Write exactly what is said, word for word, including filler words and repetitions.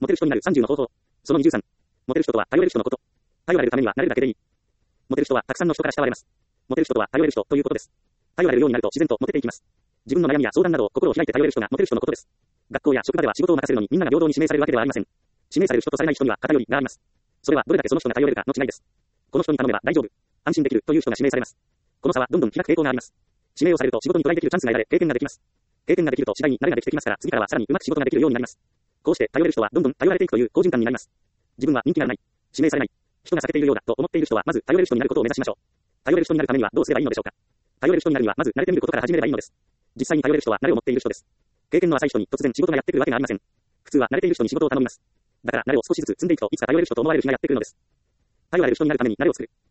モテる人になるさんじゅうの方法。そのにじゅうさん。モテる人とは頼れる人のこと。頼られるためにはなれるだけでいい。モテる人はたくさんの人から慕われます。モテる人とは頼れる人ということです。頼られるようになると自然とモテていきます。自分の悩みや相談などを心を開いて頼れる人がモテる人のことです。学校や職場では仕事を任せるのにみんなが平等に指名されるわけではありません。指名される人とされない人には偏りがあります。それはどれだけその人が頼れるかの違いです。この人に頼めば大丈夫。安心できるという人が指名されます。この差はどんどん開く傾向があります。指名をされると仕事にトライできるチャンスが得られ、経験ができます。経験ができると次第に慣れができてきますから、次からはさらにうまく仕事ができるようになります。こうして頼れる人はどんどん頼られていくという好循環になります。自分は人気がない、指名されない、人が避けているようだと思っている人はまず頼れる人になることを目指しましょう。頼れる人になるためにはどうすればいいのでしょうか。頼れる人になるにはまず慣れてみることから始めればいいのです。実際に頼れる人は慣れを持っている人です。経験の浅い人に突然仕事がやってくるわけがありません。普通は慣れている人に仕事を頼みます。だから慣れを少しずつ積んでいくといつか頼れる人と思われる日がやってくるのです。頼られる人になるために慣れを作る。